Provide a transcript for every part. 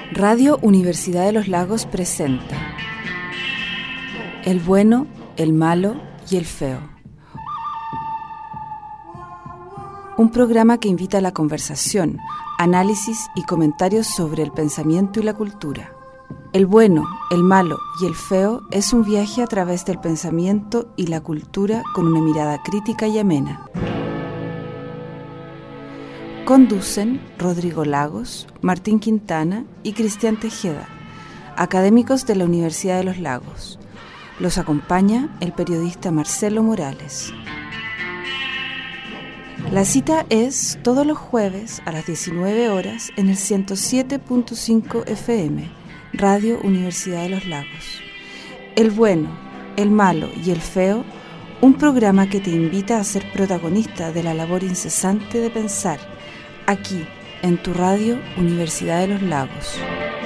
Radio Universidad de los Lagos presenta El bueno, el malo y el feo. Un programa que invita a la conversación, análisis y comentarios sobre el pensamiento y la cultura. El bueno, el malo y el feo es un viaje a través del pensamiento y la cultura con una mirada crítica y amena. Conducen Rodrigo Lagos, Martín Quintana y Cristian Tejeda, académicos de la Universidad de los Lagos. Los acompaña el periodista Marcelo Morales. La cita es todos los jueves a las 19 horas en el 107.5 FM, Radio Universidad de los Lagos. El bueno, el malo y el feo, un programa que te invita a ser protagonista de la labor incesante de pensar, aquí, en tu Radio Universidad de los Lagos.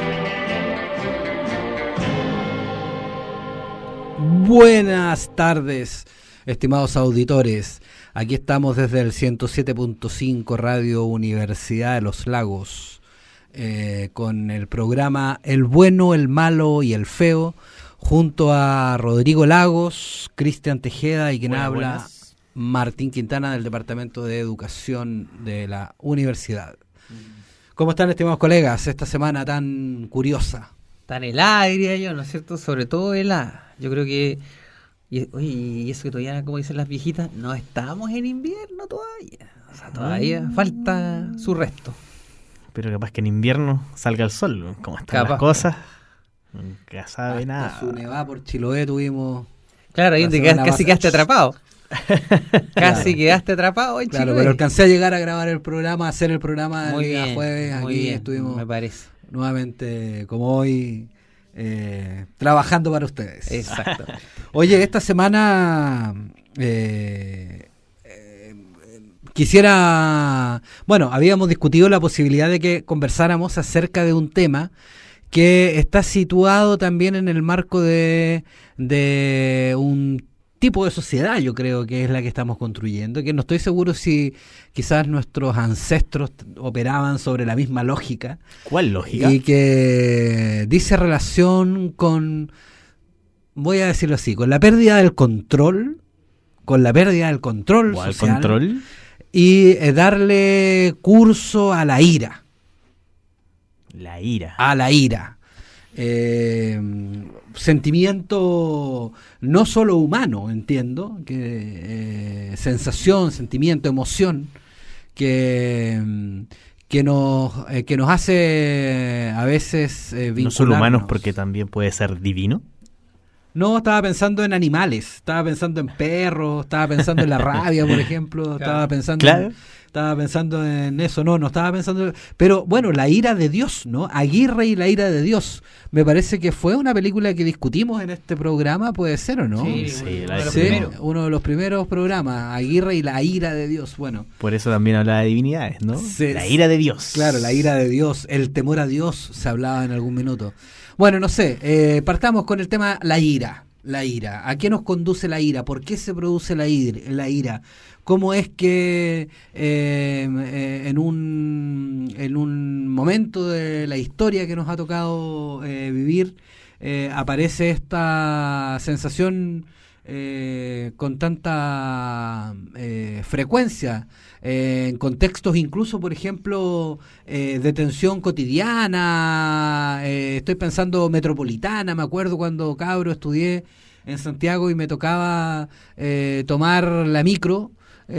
Buenas tardes, estimados auditores. Aquí estamos desde el 107.5 Radio Universidad de los Lagos, con el programa El Bueno, el Malo y el Feo, junto a Rodrigo Lagos, Cristian Tejeda y quien habla, buenas. Martín Quintana, del Departamento de Educación de la Universidad. ¿Cómo están, estimados colegas, esta semana tan curiosa? Tan helada, diría yo, ¿no es cierto? Sobre todo helada. Yo creo que... Y eso que todavía, como dicen las viejitas, no estamos en invierno todavía. O sea, todavía falta su resto. Pero capaz que en invierno salga el sol, como están las cosas. Nunca sabe nada. Su nevada por Chiloé tuvimos... Claro, ahí casi quedaste atrapado. Casi quedaste atrapado en Chiloé. Claro, pero alcancé a llegar a grabar el programa, a hacer el programa el día jueves. Muy aquí bien, estuvimos, me parece. Nuevamente, como hoy, trabajando para ustedes. Exacto. Oye, esta semana quisiera... Bueno, habíamos discutido la posibilidad de que conversáramos acerca de un tema que está situado también en el marco de un tipo de sociedad, yo creo que es la que estamos construyendo, que no estoy seguro si quizás nuestros ancestros operaban sobre la misma lógica. ¿Cuál lógica? Y que dice relación con, voy a decirlo así, con la pérdida del control, social, control? Y darle curso a la ira. La ira. A la ira. Sentimiento no solo humano, entiendo, que sensación, sentimiento, emoción, que nos hace a veces vincularnos. ¿No solo humanos porque también puede ser divino? No, estaba pensando en animales, estaba pensando en perros, estaba pensando en la rabia, por ejemplo, estaba pensando en eso, no estaba pensando... Pero bueno, la ira de Dios, ¿no? Aguirre y la ira de Dios. Me parece que fue una película que discutimos en este programa, ¿puede ser o no? Sí, uno de los primeros programas, Aguirre y la ira de Dios, bueno. Por eso también hablaba de divinidades, ¿no? Sí, la ira de Dios. Claro, la ira de Dios, el temor a Dios se hablaba en algún minuto. Bueno, no sé, partamos con el tema la ira. La ira. ¿A qué nos conduce la ira? ¿Por qué se produce la ira? ¿Cómo es que en un momento de la historia que nos ha tocado vivir aparece esta sensación con tanta frecuencia, en contextos incluso, por ejemplo, de tensión cotidiana? Estoy pensando metropolitana, me acuerdo cuando cabro estudié en Santiago y me tocaba tomar la micro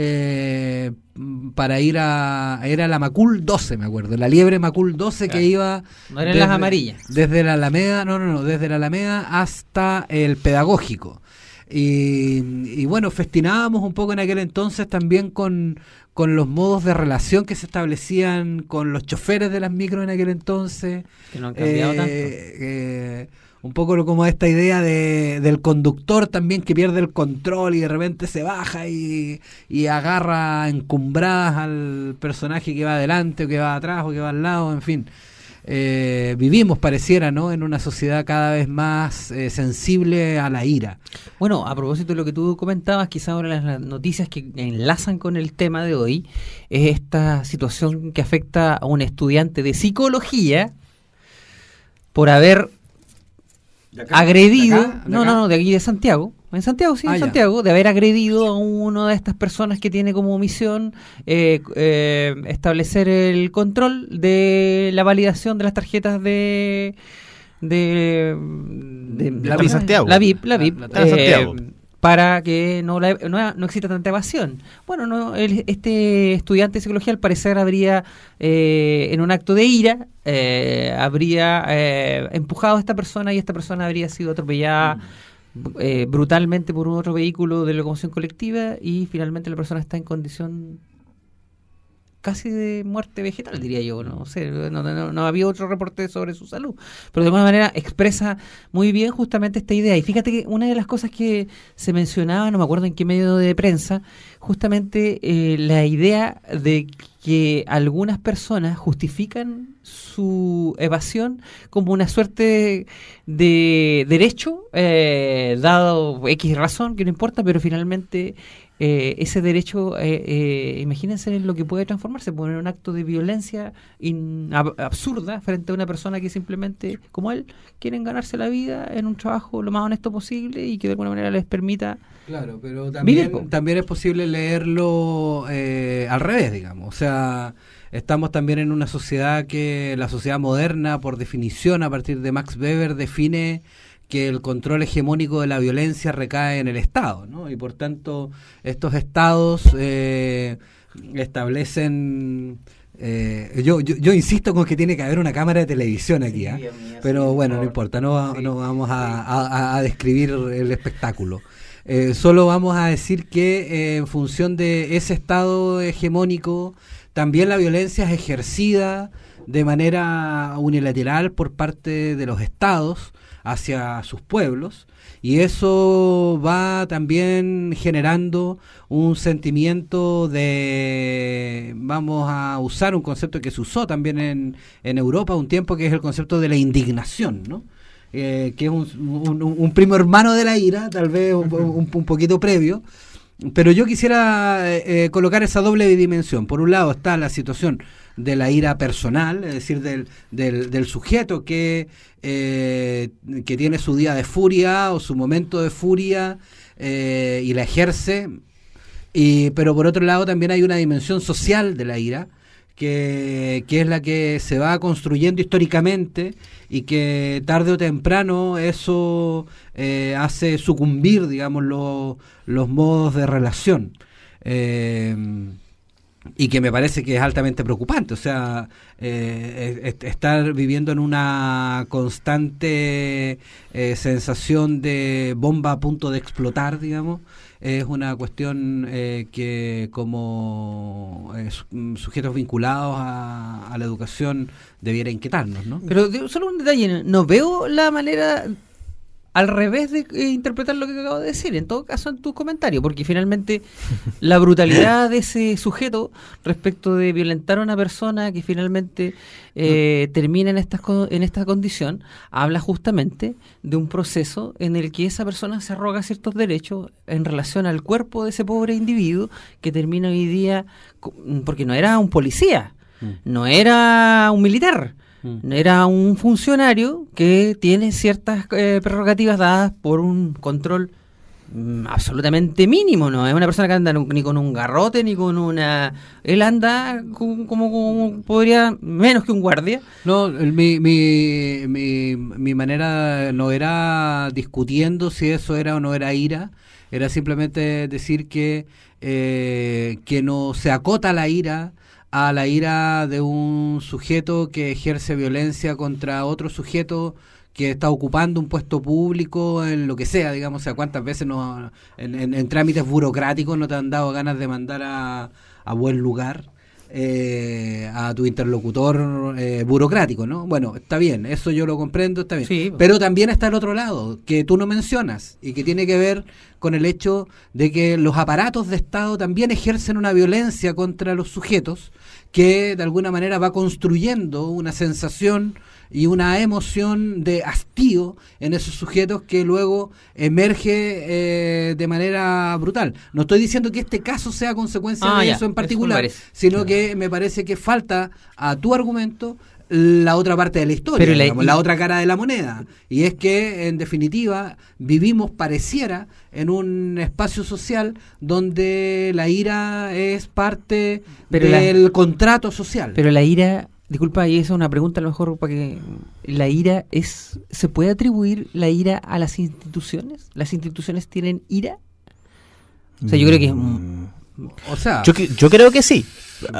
para ir a... Era la Macul 12, me acuerdo, la liebre Macul 12, claro, que iba... No eran las amarillas. Desde la Alameda, desde la Alameda hasta el Pedagógico. Y bueno, festinábamos un poco en aquel entonces también con los modos de relación que se establecían con los choferes de las micros en aquel entonces. Que no han cambiado tanto. Un poco como esta idea del conductor también que pierde el control y de repente se baja y agarra encumbradas al personaje que va adelante o que va atrás o que va al lado, en fin. Vivimos, pareciera, ¿no?, en una sociedad cada vez más sensible a la ira. Bueno, a propósito de lo que tú comentabas, quizás una de las noticias que enlazan con el tema de hoy es esta situación que afecta a un estudiante de psicología por haber agredido, ¿De acá? de aquí de Santiago, en Santiago, sí, en Santiago, de haber agredido a una de estas personas que tiene como misión establecer el control de la validación de las tarjetas de la VIP Santiago. La VIP, Santiago. para que no exista tanta evasión. Bueno, este estudiante de psicología al parecer habría, en un acto de ira, habría empujado a esta persona y esta persona habría sido atropellada brutalmente por un otro vehículo de locomoción colectiva y finalmente la persona está en condición casi de muerte vegetal, diría yo, no sé, no había otro reporte sobre su salud, pero de alguna manera expresa muy bien justamente esta idea. Y fíjate que una de las cosas que se mencionaba, no me acuerdo en qué medio de prensa, justamente la idea de que algunas personas justifican su evasión como una suerte de derecho, dado X razón, que no importa, pero finalmente ese derecho, imagínense en lo que puede transformarse, poner un acto de violencia absurda frente a una persona que simplemente, como él, quieren ganarse la vida en un trabajo lo más honesto posible y que de alguna manera les permita. Claro, pero vivir. también es posible leerlo al revés, digamos. O sea, estamos también en una sociedad que la sociedad moderna, por definición, a partir de Max Weber, define que el control hegemónico de la violencia recae en el Estado, ¿no? Y por tanto, estos estados establecen... yo insisto con que tiene que haber una cámara de televisión aquí, pero bueno, no importa, no vamos a describir el espectáculo. Solo vamos a decir que en función de ese estado hegemónico, también la violencia es ejercida de manera unilateral por parte de los estados hacia sus pueblos, y eso va también generando un sentimiento de, vamos a usar un concepto que se usó también en Europa un tiempo, que es el concepto de la indignación, ¿no? Que es un primo hermano de la ira, tal vez un poquito previo, pero yo quisiera colocar esa doble dimensión. Por un lado está la situación de la ira personal, es decir, del sujeto que tiene su día de furia o su momento de furia y la ejerce, pero por otro lado también hay una dimensión social de la ira, que es la que se va construyendo históricamente y que tarde o temprano eso hace sucumbir, digamos, los modos de relación. Y que me parece que es altamente preocupante. O sea, estar viviendo en una constante sensación de bomba a punto de explotar, digamos, es una cuestión que como sujetos vinculados a la educación debiera inquietarnos, ¿no? Pero solo un detalle, no veo la manera al revés de interpretar lo que acabo de decir, en todo caso en tu comentario, porque finalmente la brutalidad de ese sujeto respecto de violentar a una persona que finalmente termina en esta condición, habla justamente de un proceso en el que esa persona se arroga ciertos derechos en relación al cuerpo de ese pobre individuo que termina hoy día, porque no era un policía, no era un militar, era un funcionario que tiene ciertas prerrogativas dadas por un control absolutamente mínimo. No es una persona que anda ni con un garrote ni con una... Él anda como podría, menos que un guardia. No, mi manera no era discutiendo si eso era o no era ira, era simplemente decir que no se acota la ira a la ira de un sujeto que ejerce violencia contra otro sujeto que está ocupando un puesto público en lo que sea, digamos. O sea, cuántas veces en trámites burocráticos no te han dado ganas de mandar a buen lugar a tu interlocutor burocrático, ¿no? Bueno, está bien, eso yo lo comprendo, está bien. Sí. Pero también está el otro lado, que tú no mencionas, y que tiene que ver con el hecho de que los aparatos de Estado también ejercen una violencia contra los sujetos que de alguna manera va construyendo una sensación y una emoción de hastío en esos sujetos que luego emerge de manera brutal. No estoy diciendo que este caso sea consecuencia de eso en particular, sino que me parece que falta a tu argumento la otra parte de la historia, digamos, la otra cara de la moneda, y es que en definitiva vivimos, pareciera, en un espacio social donde la ira es parte del contrato social. Pero la ira, disculpa, y esa es una pregunta a lo mejor para que la ira ¿se puede atribuir la ira a las instituciones? ¿Las instituciones tienen ira? O sea, yo creo que es yo creo que sí.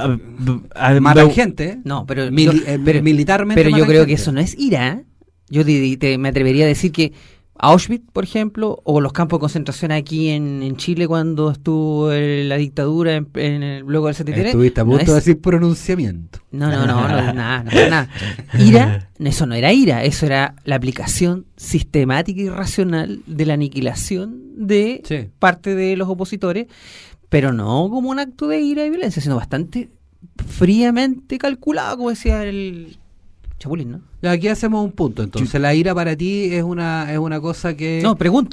Matan gente, no, pero militarmente. Pero yo creo que eso no es ira. Yo me atrevería a decir que Auschwitz, por ejemplo, o los campos de concentración aquí en Chile cuando estuvo la dictadura luego del 73. Estuviste a punto de decir pronunciamiento. No, nada. Ira, eso no era ira, eso era la aplicación sistemática y racional de la aniquilación de parte de los opositores. Pero no como un acto de ira y violencia, sino bastante fríamente calculado, como decía el Chapulín, ¿no? Aquí hacemos un punto, entonces. La ira para ti es una cosa que... No, pregunto.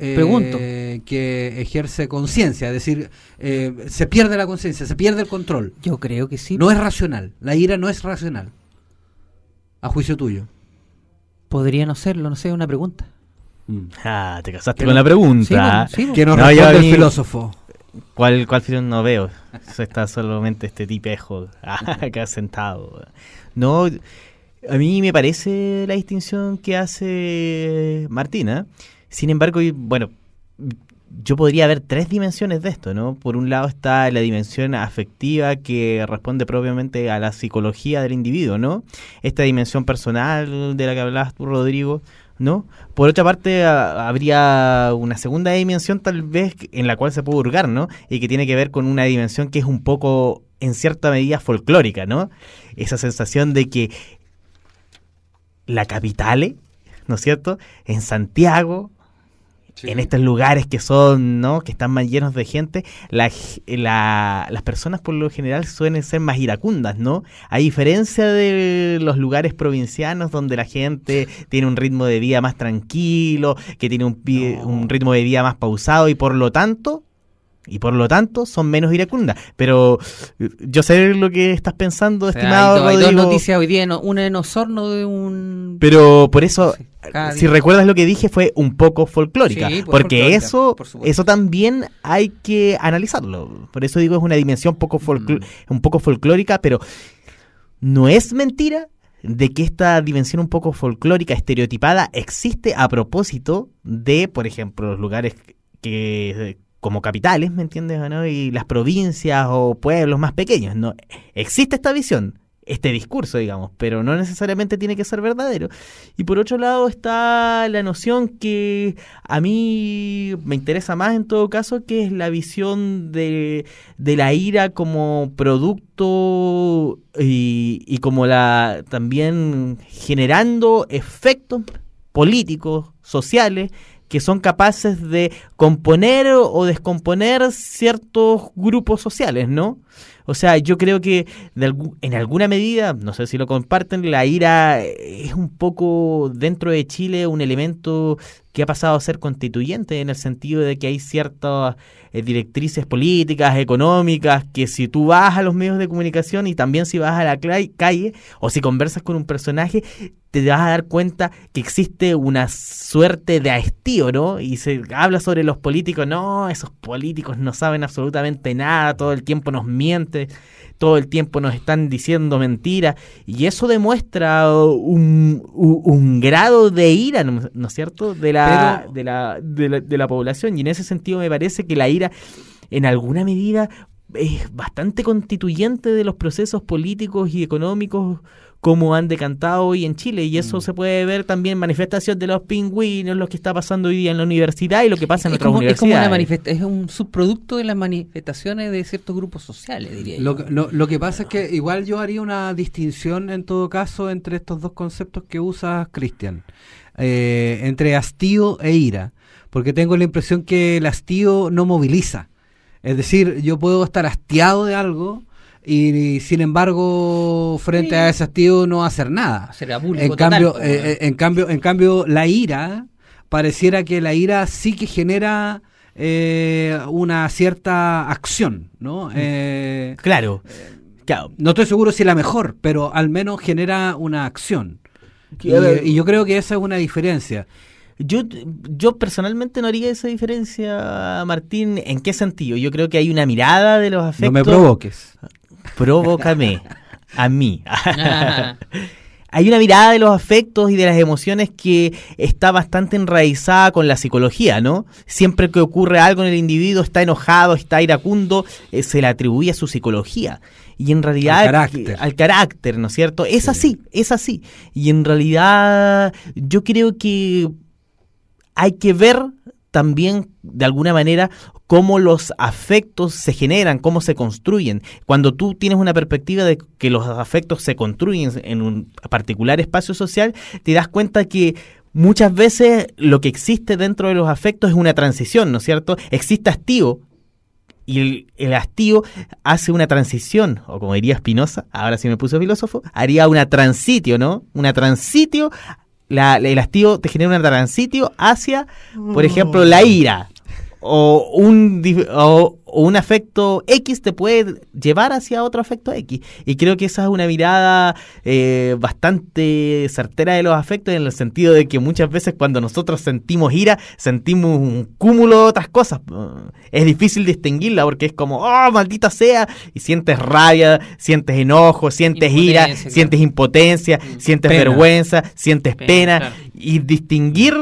Que ejerce conciencia, es decir, se pierde la conciencia, se pierde el control. Yo creo que sí. No es racional, la ira no es racional, a juicio tuyo. Podría no serlo, no sé, una pregunta. Te casaste con la pregunta. Sí, que nos responde el filósofo. ¿Cuál film no veo? Eso está solamente este tipejo acá sentado. No, a mí me parece la distinción que hace Martina. Sin embargo, bueno, yo podría ver 3 dimensiones de esto, ¿no? Por un lado está la dimensión afectiva que responde propiamente a la psicología del individuo, ¿no? Esta dimensión personal de la que hablabas tú, Rodrigo, ¿no? Por otra parte, habría una segunda dimensión tal vez en la cual se puede hurgar, ¿no? Y que tiene que ver con una dimensión que es un poco, en cierta medida, folclórica, ¿no? Esa sensación de que la capitale, ¿no es cierto?, en Santiago, en estos lugares que son, ¿no?, que están más llenos de gente, las personas por lo general suelen ser más iracundas, ¿no? A diferencia de los lugares provincianos donde la gente tiene un ritmo de vida más tranquilo, que tiene un ritmo de vida más pausado y por lo tanto son menos iracundas. Pero yo sé lo que estás pensando, estimado Rodrigo. Hay 2 noticias hoy día, una en Osorno de un... Pero por eso, si recuerdas lo que dije, fue un poco folclórica. Sí, porque folclórica, eso también hay que analizarlo. Por eso digo, es una dimensión un poco folclórica, pero no es mentira de que esta dimensión un poco folclórica, estereotipada, existe a propósito de, por ejemplo, los lugares que... como capitales, ¿me entiendes? ¿No? Y las provincias o pueblos más pequeños, ¿no? Existe esta visión, este discurso, digamos, pero no necesariamente tiene que ser verdadero. Y por otro lado está la noción que a mí me interesa más en todo caso, que es la visión de la ira como producto y como también generando efectos políticos, sociales, que son capaces de componer o descomponer ciertos grupos sociales, ¿no? O sea, yo creo que en alguna medida, no sé si lo comparten, la ira es un poco dentro de Chile un elemento que ha pasado a ser constituyente, en el sentido de que hay ciertas directrices políticas, económicas, que si tú vas a los medios de comunicación y también si vas a la calle o si conversas con un personaje, te vas a dar cuenta que existe una suerte de hastío, ¿no? Y se habla sobre los políticos, no, esos políticos no saben absolutamente nada, todo el tiempo nos mienten, todo el tiempo nos están diciendo mentiras, y eso demuestra un grado de ira, ¿no es cierto?, de la población. Y en ese sentido me parece que la ira en alguna medida es bastante constituyente de los procesos políticos y económicos como han decantado hoy en Chile, y eso se puede ver también en manifestación de los pingüinos, lo que está pasando hoy día en la universidad y lo que pasa en otras universidades. Es un subproducto de las manifestaciones de ciertos grupos sociales, diría yo. Lo que pasa es que igual yo haría una distinción en todo caso entre estos 2 conceptos que usa Cristian, entre hastío e ira, porque tengo la impresión que el hastío no moviliza. Es decir, yo puedo estar hastiado de algo y sin embargo frente a ese hastío no hacer nada. En cambio la ira, pareciera que la ira sí que genera una cierta acción, ¿no? Claro. No estoy seguro si la mejor, pero al menos genera una acción. Y yo creo que esa es una diferencia. Yo personalmente no haría esa diferencia, Martín. ¿En qué sentido? Yo creo que hay una mirada de los afectos. No me provoques. Provócame a mí. Hay una mirada de los afectos y de las emociones que está bastante enraizada con la psicología, ¿no? Siempre que ocurre algo en el individuo, está enojado, está iracundo, se le atribuye a su psicología. Y en realidad al carácter, ¿no es cierto? Es así. Y en realidad yo creo que hay que ver también de alguna manera cómo los afectos se generan, cómo se construyen. Cuando tú tienes una perspectiva de que los afectos se construyen en un particular espacio social, te das cuenta que muchas veces lo que existe dentro de los afectos es una transición, ¿no es cierto? Existe hastío, y el hastío hace una transición, o como diría Spinoza, ahora sí me puso filósofo, haría una transitio, ¿no? Una transitio. El hastío te genera un transitio hacia, por ejemplo, la ira, o un afecto X te puede llevar hacia otro afecto X. Y creo que esa es una mirada bastante certera de los afectos, en el sentido de que muchas veces cuando nosotros sentimos ira, sentimos un cúmulo de otras cosas. Es difícil distinguirla porque es como, ¡oh, maldita sea! Y sientes rabia, sientes enojo, sientes ira, claro. Sientes impotencia, sientes vergüenza, sientes pena. Claro. Y distinguir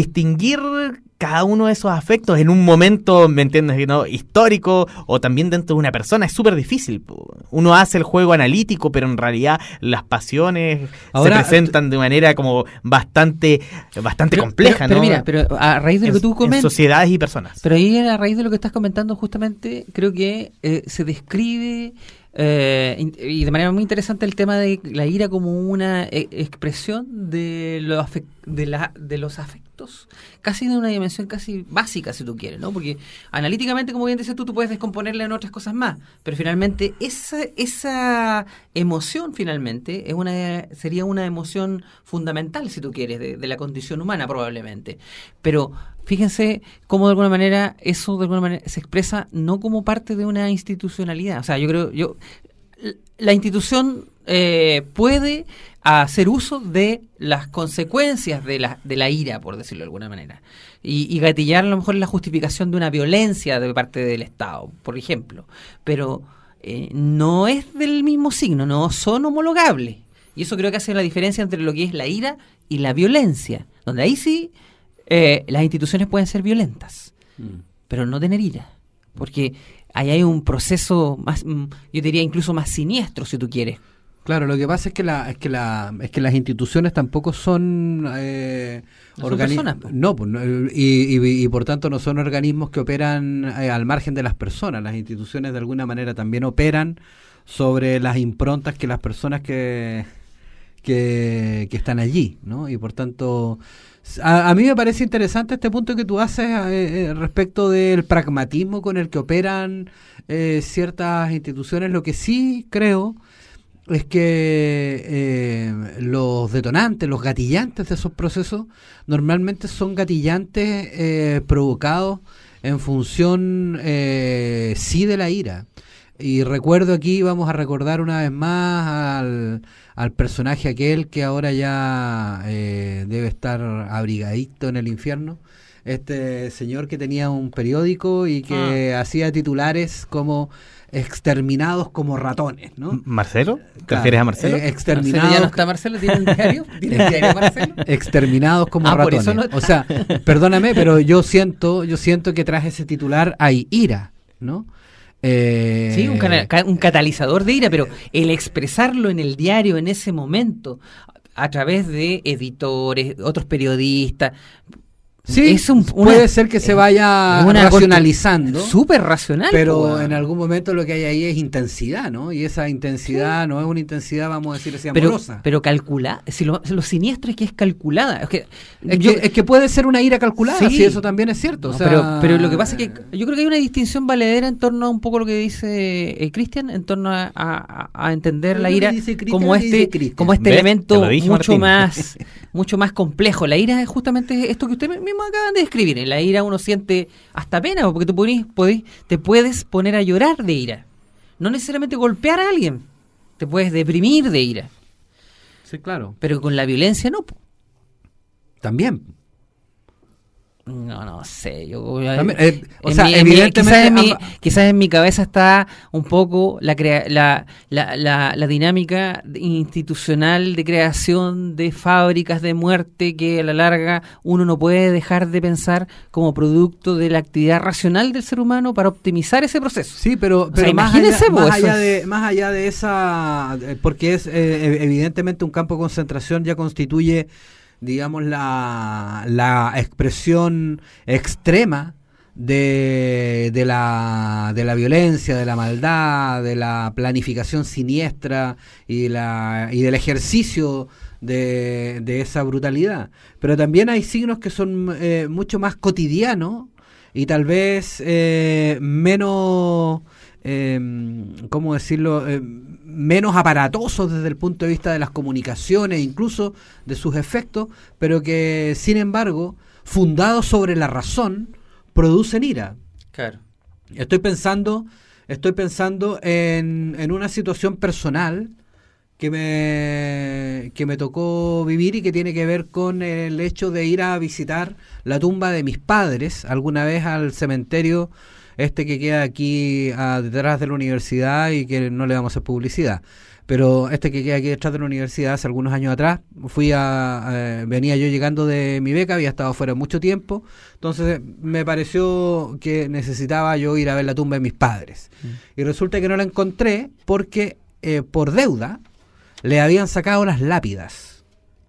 cada uno de esos afectos en un momento, ¿me entiendes?, ¿no?, histórico, o también dentro de una persona, es súper difícil. Uno hace el juego analítico, pero en realidad las pasiones se presentan de manera como bastante compleja, pero ¿no? Mira, pero a raíz de lo que tú comentas, en sociedades y personas. Pero ahí, a raíz de lo que estás comentando, justamente creo que se describe y de manera muy interesante el tema de la ira como una expresión de los afectos, casi de una dimensión casi básica, si tú quieres, ¿no? Porque analíticamente, como bien dices tú puedes descomponerla en otras cosas más, pero finalmente esa emoción finalmente sería una emoción fundamental, si tú quieres, de la condición humana probablemente. Pero fíjense cómo de alguna manera eso se expresa no como parte de una institucionalidad. O sea, la institución puede hacer uso de las consecuencias de la ira, por decirlo de alguna manera, y gatillar a lo mejor la justificación de una violencia de parte del Estado, por ejemplo, pero no es del mismo signo, no son homologables, y eso creo que hace la diferencia entre lo que es la ira y la violencia, donde ahí sí las instituciones pueden ser violentas, pero no tener ira, porque ahí hay un proceso más, yo diría incluso más siniestro, si tú quieres. Claro, lo que pasa es que las instituciones tampoco son organismos, y por tanto no son organismos que operan al margen de las personas. Las instituciones de alguna manera también operan sobre las improntas que las personas que están allí, ¿no? Y por tanto, a mí me parece interesante este punto que tú haces respecto del pragmatismo con el que operan ciertas instituciones. Lo que sí creo es que los detonantes, los gatillantes de esos procesos normalmente son gatillantes provocados en función sí de la ira. Y recuerdo aquí, vamos a recordar una vez más al personaje aquel que ahora ya debe estar abrigadito en el infierno, este señor que tenía un periódico y que hacía titulares como exterminados como ratones, ¿no? ¿Marcelo? ¿Te refieres a Marcelo? Exterminados. ¿Ya no está Marcelo? ¿Tiene un diario? ¿Tiene el diario Marcelo? Exterminados como ratones. Por eso no... O sea, perdóname, pero yo siento que tras ese titular hay ira, ¿no? Sí, un catalizador de ira, pero el expresarlo en el diario en ese momento, a través de editores, otros periodistas, Sí, puede ser que se vaya racionalizando. Súper racional. Pero en algún momento lo que hay ahí es intensidad, ¿no? Y esa intensidad no es una intensidad, vamos a decir así, amorosa. Pero calculada. Si lo siniestro es que es calculada. Es que puede ser una ira calculada, sí, eso también es cierto. No, o sea, pero lo que pasa es que yo creo que hay una distinción valedera en torno a un poco lo que dice Cristian, en torno a entender la ira como este elemento mucho más complejo. La ira es justamente esto que usted mismo acaban de describir. En la ira uno siente hasta pena, porque te puedes poner a llorar de ira. No necesariamente golpear a alguien, te puedes deprimir de ira. Sí, claro. Pero con la violencia no. También. No sé, yo quizás en mi cabeza está un poco la dinámica institucional de creación de fábricas de muerte que a la larga uno no puede dejar de pensar como producto de la actividad racional del ser humano para optimizar ese proceso. Sí, pero más allá de esa, porque es evidentemente un campo de concentración ya constituye, digamos, la expresión extrema de la violencia, de la maldad, de la planificación siniestra y del ejercicio de esa brutalidad. Pero también hay signos que son mucho más cotidianos y tal vez menos... ¿cómo decirlo? Menos aparatosos desde el punto de vista de las comunicaciones, incluso de sus efectos, pero que, sin embargo, fundados sobre la razón, producen ira. Claro. Estoy pensando en una situación personal que me tocó vivir y que tiene que ver con el hecho de ir a visitar la tumba de mis padres alguna vez al cementerio que queda aquí detrás de la universidad y que no le vamos a hacer publicidad, pero que queda aquí detrás de la universidad. Hace algunos años atrás venía yo llegando de mi beca, había estado fuera mucho tiempo, entonces me pareció que necesitaba yo ir a ver la tumba de mis padres, y resulta que no la encontré porque por deuda le habían sacado las lápidas,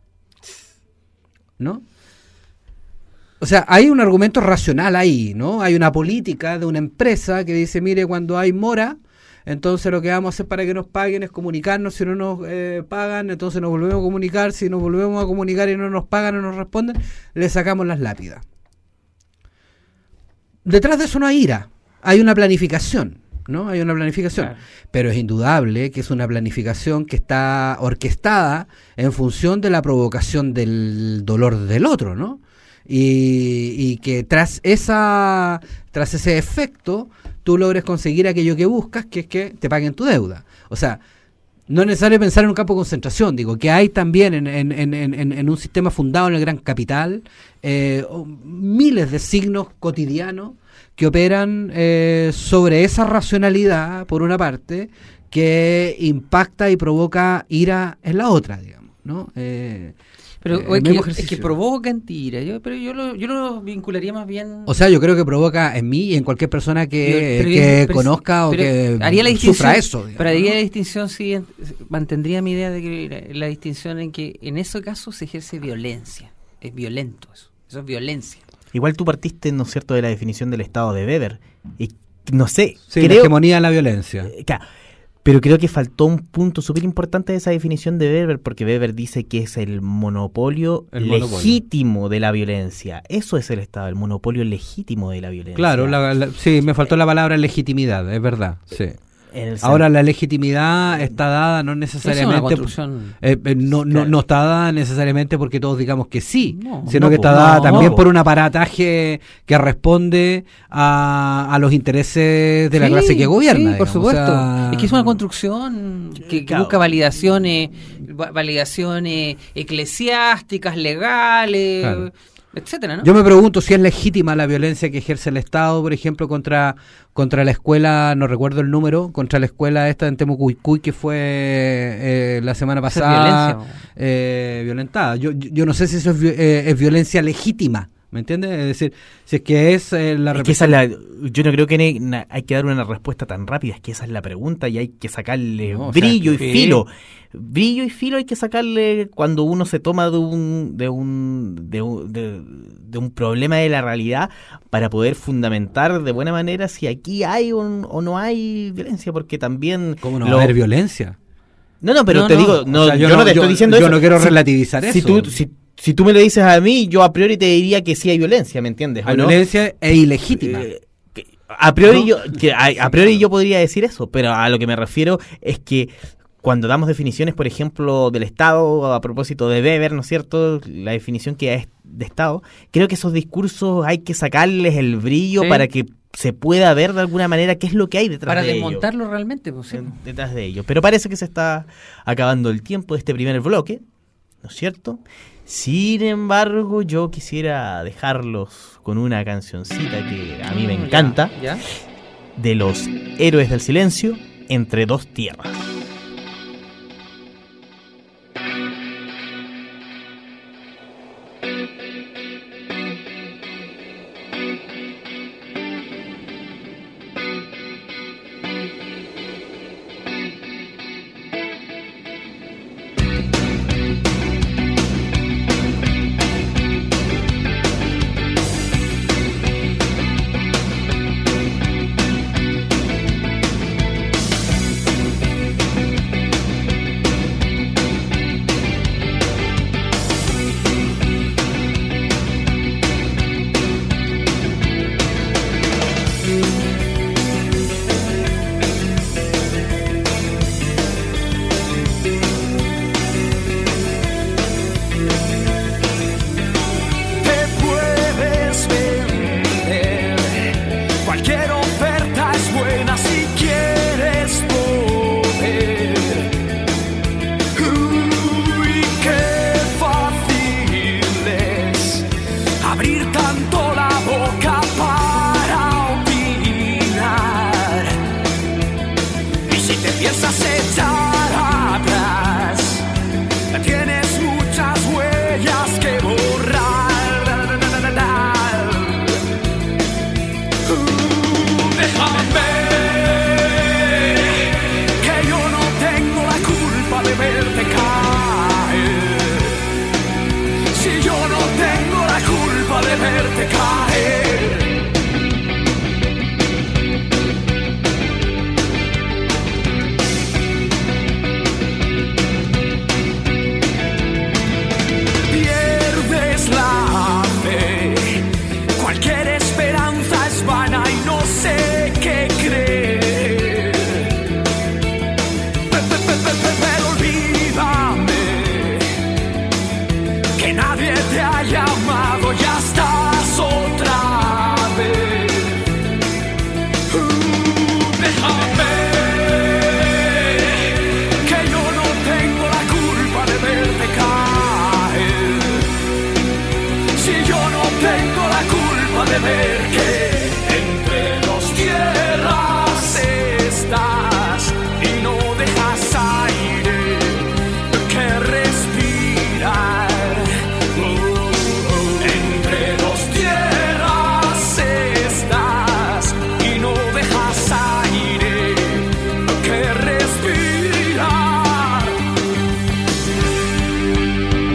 ¿no? O sea, hay un argumento racional ahí, ¿no? Hay una política de una empresa que dice, mire, cuando hay mora, entonces lo que vamos a hacer para que nos paguen es comunicarnos. Si no nos pagan, entonces nos volvemos a comunicar. Si nos volvemos a comunicar y no nos pagan o nos responden, le sacamos las lápidas. Detrás de eso no hay ira, hay una planificación, ¿no? Hay una planificación. Claro. Pero es indudable que es una planificación que está orquestada en función de la provocación del dolor del otro, ¿no? Y que tras ese efecto tú logres conseguir aquello que buscas, que es que te paguen tu deuda. O sea, no es necesario pensar en un campo de concentración, digo, que hay también en un sistema fundado en el gran capital miles de signos cotidianos que operan sobre esa racionalidad, por una parte, que impacta y provoca ira en la otra, digamos, ¿no? Pero es que provoca ira. Yo lo vincularía más bien... O sea, yo creo que provoca en mí y en cualquier persona que conozca o que sufra eso. Digamos, pero haría la distinción, sí, mantendría mi idea de que la distinción en que en ese caso se ejerce violencia. Es violento eso. Eso es violencia. Igual tú partiste, ¿no es cierto?, de la definición del estado de Weber. Y no sé, sí, creo... la hegemonía de la violencia. Claro. Pero creo que faltó un punto súper importante de esa definición de Weber, porque Weber dice que es el monopolio legítimo de la violencia. Eso es el Estado, el monopolio legítimo de la violencia. Claro, sí, me faltó la palabra legitimidad, es verdad, sí. Ahora la legitimidad está dada no necesariamente no está dada necesariamente porque todos digamos que sí, sino que está dada también por un aparataje que responde a los intereses de la clase que gobierna. Sí, por supuesto. O sea, es que es una construcción que busca validaciones eclesiásticas, legales. Claro. Etcétera, ¿no? Yo me pregunto si es legítima la violencia que ejerce el Estado, por ejemplo, contra la escuela, no recuerdo el número, contra la escuela esta en Temucuicui que fue la semana pasada violentada. Yo no sé si eso es violencia legítima, ¿me entiendes? Es decir, si es que es la represión. Yo no creo que hay que dar una respuesta tan rápida, es que esa es la pregunta y hay que sacarle brillo y filo. Brillo y filo hay que sacarle cuando uno se toma de un un problema de la realidad para poder fundamentar de buena manera si aquí hay o no hay violencia, porque también... ¿Cómo no va a haber violencia? No, pero digo, o sea, yo no te estoy diciendo eso. Yo no quiero relativizar eso. Si tú me lo dices a mí, yo a priori te diría que sí hay violencia, ¿me entiendes? Hay violencia e ilegítima. A priori yo podría decir eso, pero a lo que me refiero es que cuando damos definiciones, por ejemplo, del Estado, a propósito de Weber, ¿no es cierto?, la definición que es de Estado, creo que esos discursos hay que sacarles el brillo para que se pueda ver de alguna manera qué es lo que hay detrás de ello. Para desmontarlo realmente. Pues, sí. Detrás de ello. Pero parece que se está acabando el tiempo de este primer bloque, ¿no es cierto? Sin embargo, yo quisiera dejarlos con una cancioncita que a mí me encanta, ¿Ya? de los Héroes del Silencio, Entre dos tierras.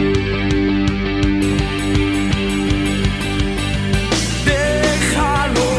Déjalo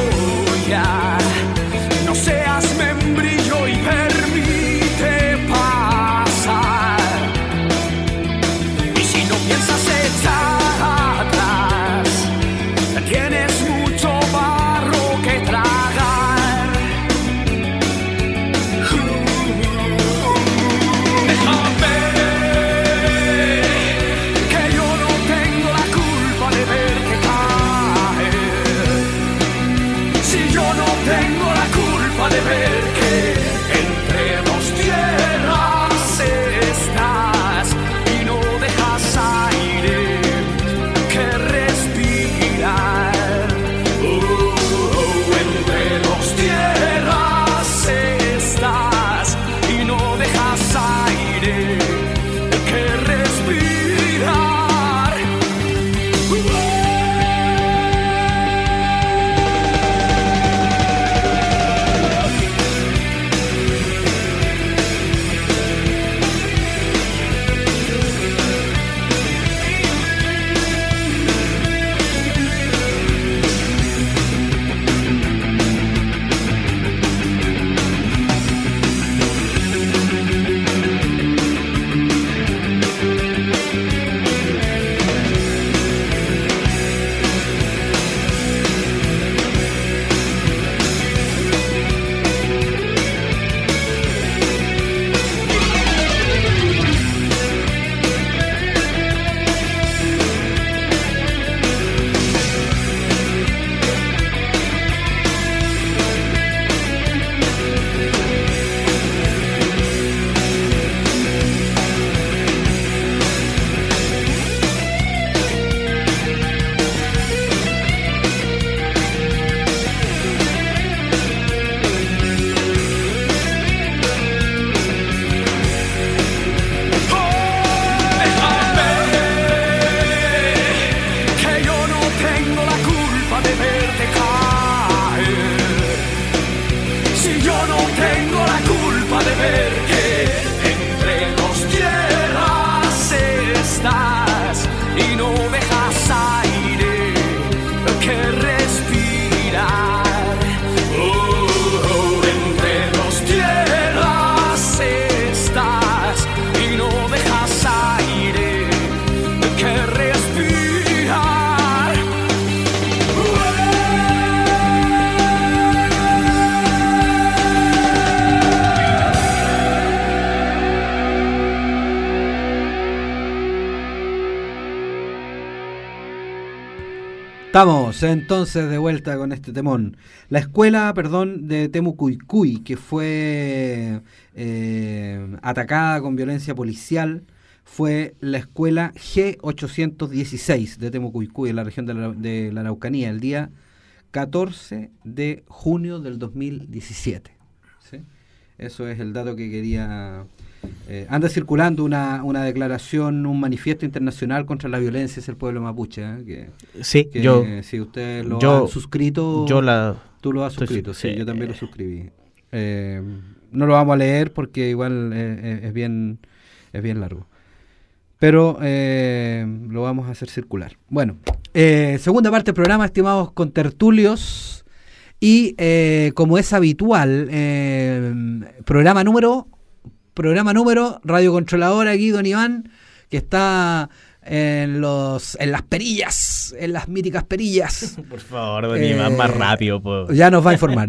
Estamos entonces de vuelta con este temón. La escuela, de Temucuicui, que fue atacada con violencia policial, fue la escuela G816 de Temucuicui, en la región de la Araucanía, el día 14 de junio del 2017. ¿Sí? Eso es el dato que quería... anda circulando una declaración, un manifiesto internacional contra la violencia hacia el pueblo mapuche. Si usted lo ha suscrito, tú lo has suscrito, sí, yo también lo suscribí. No lo vamos a leer porque igual es bien largo, pero lo vamos a hacer circular. Bueno, segunda parte del programa, estimados contertulios, y como es habitual, programa número radiocontrolador aquí, don Iván, que está en las perillas, en las míticas perillas. Por favor, don Iván, más rápido. Ya nos va a informar.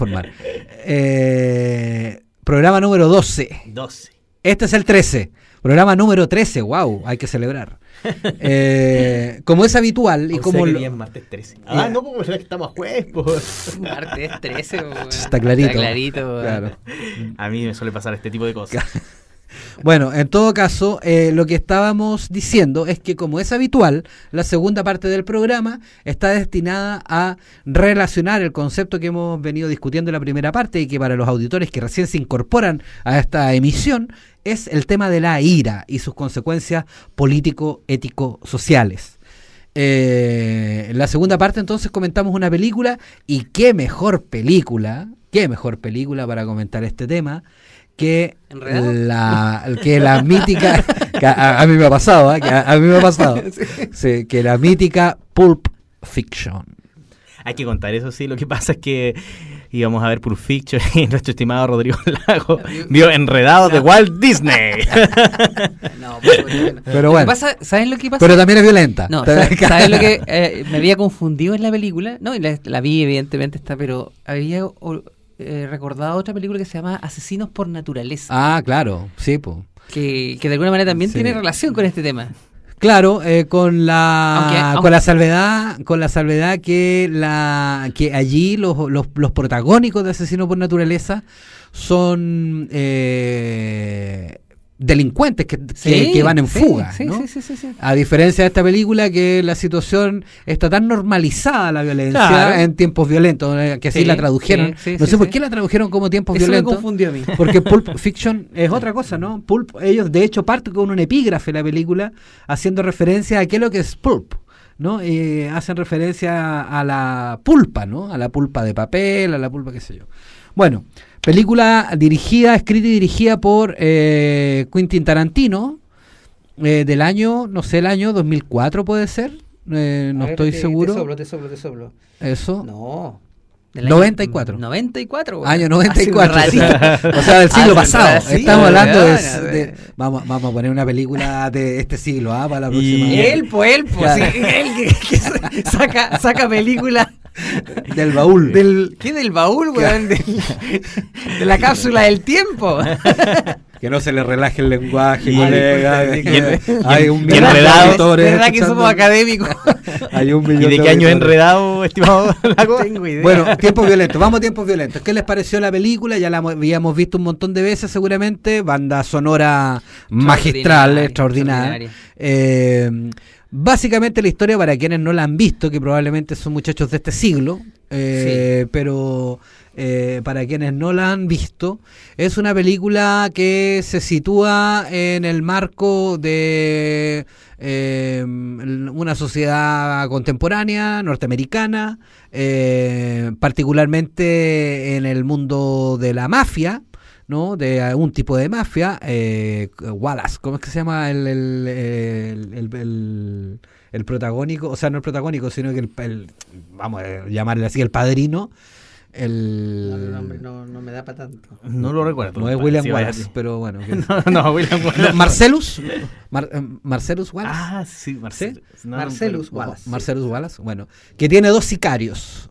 Programa número 12. Este es el 13. Programa número 13, wow, hay que celebrar. Como es habitual y como es martes 13. No, porque estamos a jueves, pues. Martes 13, está clarito. Claro. A mí me suele pasar este tipo de cosas. Bueno, en todo caso, lo que estábamos diciendo es que, como es habitual, la segunda parte del programa está destinada a relacionar el concepto que hemos venido discutiendo en la primera parte, y que para los auditores que recién se incorporan a esta emisión es el tema de la ira y sus consecuencias político-ético-sociales. En la segunda parte entonces comentamos una película, y qué mejor película para comentar este tema que la mítica, que a mí me ha pasado, sí, que la mítica Pulp Fiction. Hay que contar eso, sí. Lo que pasa es que íbamos a ver Pulp Fiction y nuestro estimado Rodrigo Lago vio Enredados de Walt Disney. Pero bueno. ¿Sabes lo que pasa? Pero también es violenta. No, ¿sabes lo que me había confundido en la película? No, y la vi, evidentemente, pero había recordado otra película que se llama Asesinos por Naturaleza. Ah, claro, sí, pues. Que de alguna manera también tiene relación con este tema. Claro, con la salvedad que allí los protagónicos de Asesinos por Naturaleza son delincuentes que van en fuga, ¿no? Sí. A diferencia de esta película, que la situación está tan normalizada, la violencia, en tiempos violentos, que así la tradujeron. No sé por qué la tradujeron como tiempos violentos. Eso me confundió a mí. Porque Pulp Fiction es otra cosa, ¿no? Pulp, ellos de hecho parten con un epígrafe la película, haciendo referencia a qué es lo que es pulp, ¿no? Hacen referencia a la pulpa, ¿no? A la pulpa de papel, a la pulpa, qué sé yo. Bueno, película escrita y dirigida por Quentin Tarantino, del año, no sé, el año 2004 puede ser, no estoy seguro. Te soplo. Eso. No. 94. 94. Bueno. Año 94. O sea, del siglo pasado. Sí, estamos hablando de vamos a poner una película de este siglo, para la próxima. Él, claro. Sí, él que saca película del baúl. ¿Qué del baúl, weón? De la cápsula del tiempo. Que no se le relaje el lenguaje, colega. Hay un millón de autores. ¿Verdad que somos académicos? Hay un millón. ¿Y de qué año Enredado, estimado Lago? Tengo idea. Bueno, tiempos violentos. Vamos a tiempos violentos. ¿Qué les pareció la película? Ya la habíamos visto un montón de veces seguramente. Banda sonora magistral, extraordinaria. Básicamente la historia, para quienes no la han visto, que probablemente son muchachos de este siglo, pero para quienes no la han visto, es una película que se sitúa en el marco de una sociedad contemporánea, norteamericana, particularmente en el mundo de la mafia, ¿no? De algún tipo de mafia. Wallace, ¿cómo es que se llama el protagónico? O sea, no el protagónico, sino que vamos a llamarle así, el padrino. No me da para tanto. No lo recuerdo. No es William Wallace, pero bueno. No, William Wallace. Marcellus Wallace. Ah, sí, Marcellus. Marcellus Wallace. Marcellus Wallace, bueno. Que tiene dos sicarios.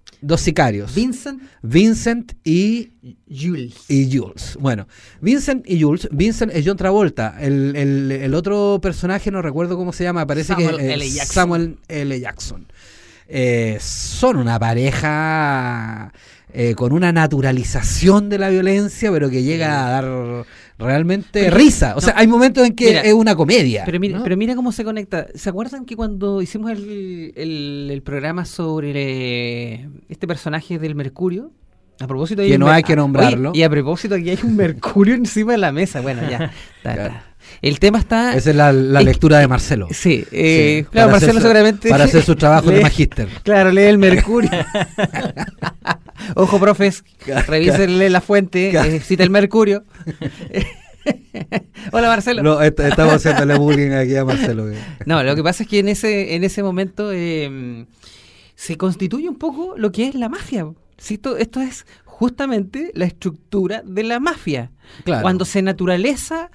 Vincent y Jules. Bueno, Vincent y Jules. Vincent es John Travolta. El otro personaje, no recuerdo cómo se llama, parece Samuel L. Jackson. son una pareja con una naturalización de la violencia, pero que llega a dar realmente risa. O sea, hay momentos en que es una comedia. Pero mira cómo se conecta. ¿Se acuerdan que cuando hicimos el programa sobre este personaje del Mercurio? A propósito, que no hay que nombrarlo. Oye, y a propósito, aquí hay un Mercurio encima de la mesa. Bueno, ya. Está. El tema está... Esa es la lectura de Marcelo. Sí, claro, Marcelo seguramente... Para hacer su trabajo de magíster. Claro, lee el Mercurio. Ojo, profes, revísenle la fuente, cita el Mercurio. Hola, Marcelo. No, estamos haciéndole bullying aquí a Marcelo. No, lo que pasa es que en ese momento se constituye un poco lo que es la mafia. ¿Sí? Esto es justamente la estructura de la mafia. Claro. Cuando se naturaliza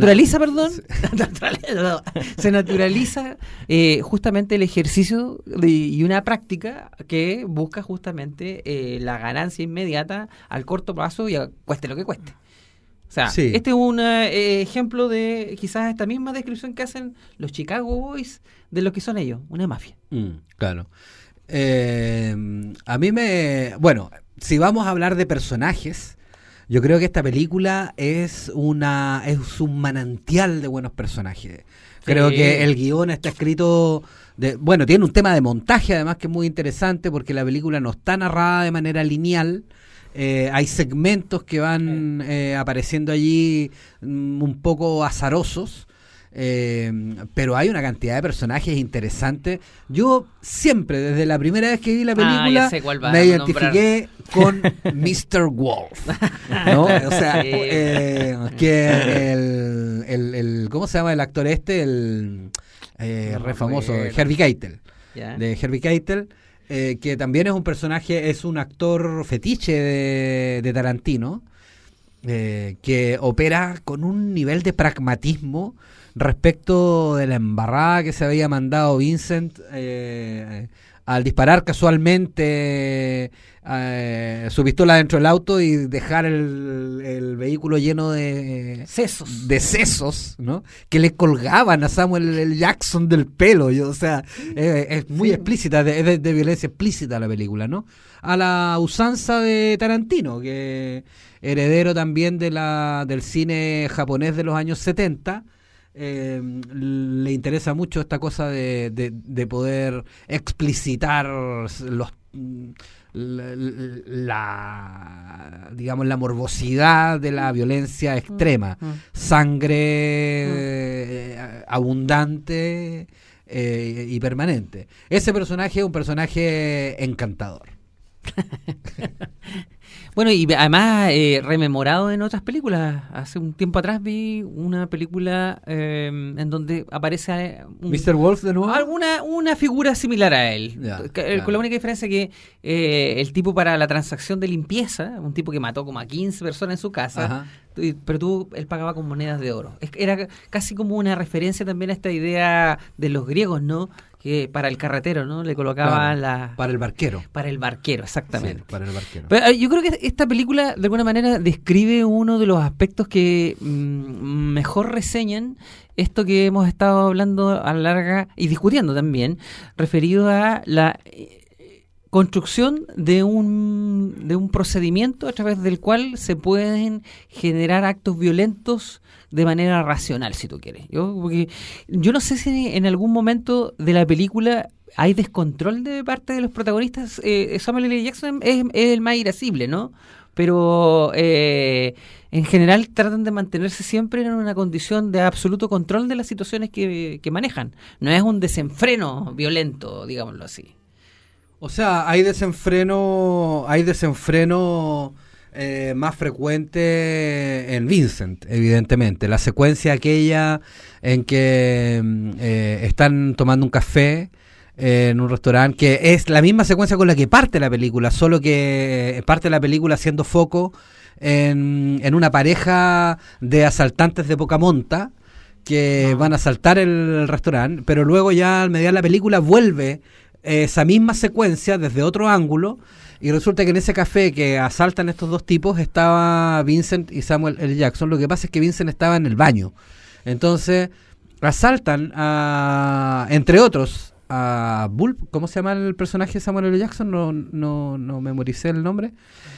justamente el ejercicio y una práctica que busca justamente la ganancia inmediata al corto plazo y cueste lo que cueste. O sea, este es un ejemplo de quizás esta misma descripción que hacen los Chicago Boys de lo que son ellos, una mafia. Claro. A mí bueno, si vamos a hablar de personajes, yo creo que esta película es un manantial de buenos personajes. Creo que el guión está escrito tiene un tema de montaje además que es muy interesante porque la película no está narrada de manera lineal. Hay segmentos que van apareciendo allí un poco azarosos. Pero hay una cantidad de personajes interesantes. Yo siempre, desde la primera vez que vi la película, me identifiqué con Mr. Wolf, ¿no? O sea, que el ¿cómo se llama el actor el re famoso, Harvey Keitel, de Harvey Keitel, que también es un personaje, es un actor fetiche de Tarantino, que opera con un nivel de pragmatismo respecto de la embarrada que se había mandado Vincent al disparar casualmente su pistola dentro del auto y dejar el vehículo lleno de sesos, ¿no? Que le colgaban a Samuel L. Jackson del pelo. O sea, es muy explícita, es de violencia explícita la película, ¿no? A la usanza de Tarantino, que heredero también del cine japonés de los años 70. Le interesa mucho esta cosa de poder explicitar la morbosidad de la violencia extrema, sangre abundante y permanente. Ese personaje es un personaje encantador. Bueno, y además rememorado en otras películas. Hace un tiempo atrás vi una película en donde aparece Mr. Wolf de nuevo. Una figura similar a él. Con la única diferencia que el tipo para la transacción de limpieza, un tipo que mató como a 15 personas en su casa, pero él pagaba con monedas de oro. Era casi como una referencia también a esta idea de los griegos, ¿no? Que para el carretero, ¿no? Le colocaban para el barquero. Para el barquero, exactamente. Sí, para el barquero. Pero yo creo que esta película, de alguna manera, describe uno de los aspectos que mejor reseñan esto que hemos estado hablando a la larga y discutiendo también, referido a la construcción de un procedimiento a través del cual se pueden generar actos violentos de manera racional, si tú quieres. Porque yo no sé si en algún momento de la película hay descontrol de parte de los protagonistas. Samuel L. Jackson es el más irascible, ¿no? Pero en general tratan de mantenerse siempre en una condición de absoluto control de las situaciones que manejan. No es un desenfreno violento, digámoslo así. O sea, hay desenfreno más frecuente en Vincent, evidentemente. La secuencia aquella en que están tomando un café en un restaurante, que es la misma secuencia con la que parte la película, solo que parte la película haciendo foco en una pareja de asaltantes de poca monta que van a asaltar el restaurante, pero luego ya al mediar la película vuelve esa misma secuencia desde otro ángulo y resulta que en ese café que asaltan estos dos tipos estaba Vincent y Samuel L. Jackson. Lo que pasa es que Vincent estaba en el baño, entonces asaltan entre otros Bulb, ¿cómo se llama el personaje de Samuel L. Jackson? No memoricé el nombre.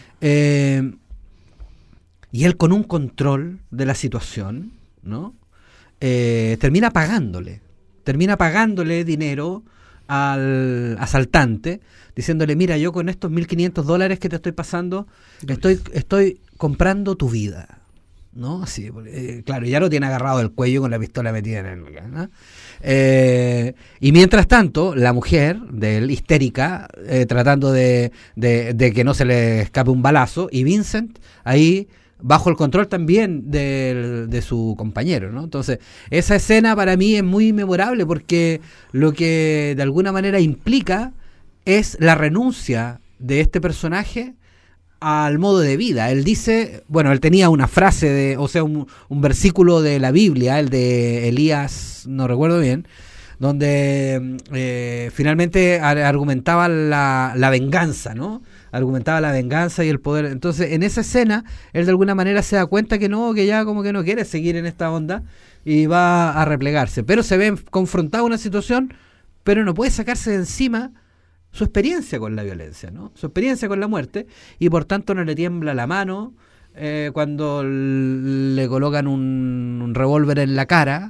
Y él, con un control de la situación, ¿no? Termina pagándole dinero al asaltante, diciéndole: mira, yo con estos $1.500 que te estoy pasando, estoy comprando tu vida, ¿no? Así, claro, ya lo tiene agarrado del cuello con la pistola metida en él, ¿no? Y mientras tanto, la mujer de él, histérica, tratando de que no se le escape un balazo, y Vincent ahí bajo el control también de su compañero, ¿no? Entonces, esa escena para mí es muy memorable, porque lo que de alguna manera implica es la renuncia de este personaje al modo de vida. Él dice, bueno, él tenía una frase, un versículo de la Biblia, el de Elías, no recuerdo bien, donde finalmente argumentaba la venganza, ¿no? Argumentaba la venganza y el poder. Entonces, en esa escena, él de alguna manera se da cuenta que ya como que no quiere seguir en esta onda y va a replegarse. Pero se ve confrontado a una situación, pero no puede sacarse de encima su experiencia con la violencia, ¿no? Su experiencia con la muerte, y por tanto no le tiembla la mano cuando le colocan un revólver en la cara,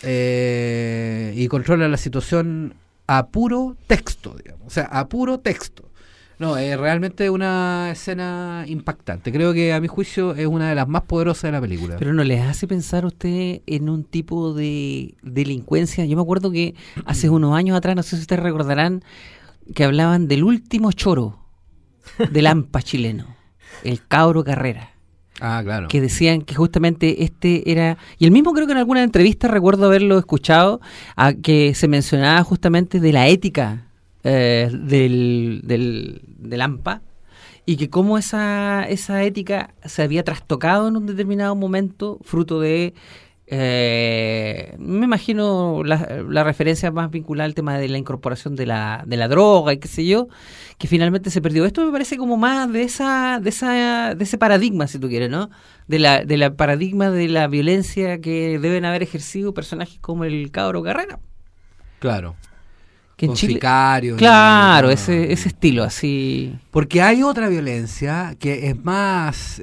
y controla la situación a puro texto, digamos. O sea, a puro texto. No, es realmente una escena impactante. Creo que, a mi juicio, es una de las más poderosas de la película. Pero ¿no les hace pensar usted en un tipo de delincuencia? Yo me acuerdo que hace unos años atrás, no sé si ustedes recordarán, que hablaban del último choro del AMPA chileno, el Cabro Carrera. Ah, claro. Que decían que justamente este era... Y el mismo, creo que en alguna entrevista recuerdo haberlo escuchado, que se mencionaba justamente de la ética del AMPA, y que cómo esa ética se había trastocado en un determinado momento, fruto de... me imagino la referencia más vinculada al tema de la incorporación de la droga y qué sé yo, que finalmente se perdió. Esto me parece como más de ese paradigma, si tú quieres, ¿no? De la paradigma de la violencia que deben haber ejercido personajes como el Cabro Carrera. Claro. Que en Chile, sicario. Claro, ese estilo así. Porque hay otra violencia que es más...